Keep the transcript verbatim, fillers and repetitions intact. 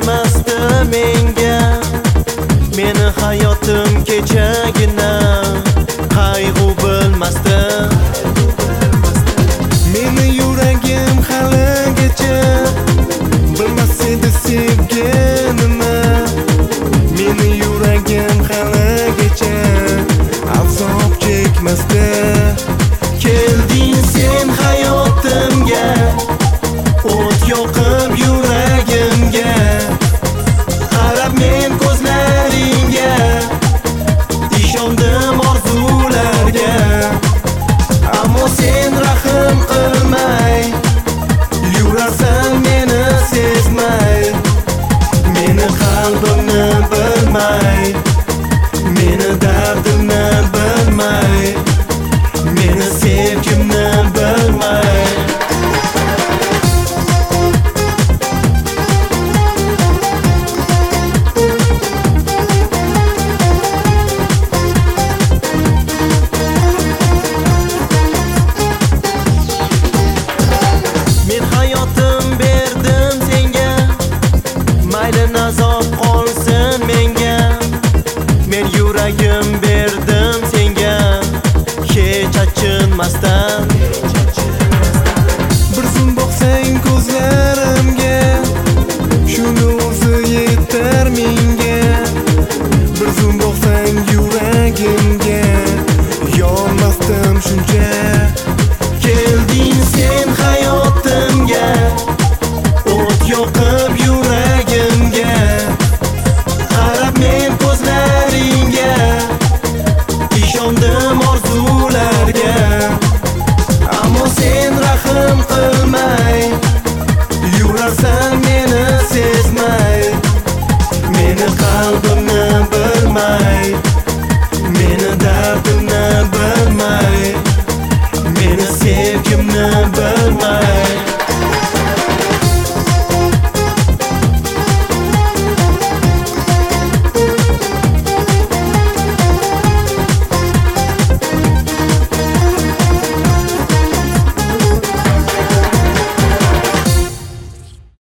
bermasdi menga. Meni hayotim kechagina qayg'u bilmasdi. Meni yuragim haligacha bilmas edi sevganimni. Meni yuragim haligacha azob chekmasdi. Kelding sen hayotimga, o't yoqib yuragimga. Qarab men ko'zlaringga, ishondim orzularga. Ammo sen rahm qilmay, yurarsan meni sezmay. Meni qalbimni bilmay, meni dardimni bilmay, meni sevgimni bilmay. Men hayotim berdim senga, mayli azob qolsin menga. Men yuragim berdim senga, hech achinmasdan. Bir zum boqsang ko'zlarimga, shuni o'zi yetar menga. Bir zum boqsang yuragimga, yonmasdim shuncha. Kelding sen hayotimga, o't yoqib yuragimga. Qarab men ko'zlaringga, ishondim orzularga. Ammo sen rahm qilmay, yurarsan meni sezmay. Meni qalbimni bilmay, meni dardimni bilmay, meni sevgimni bilmay.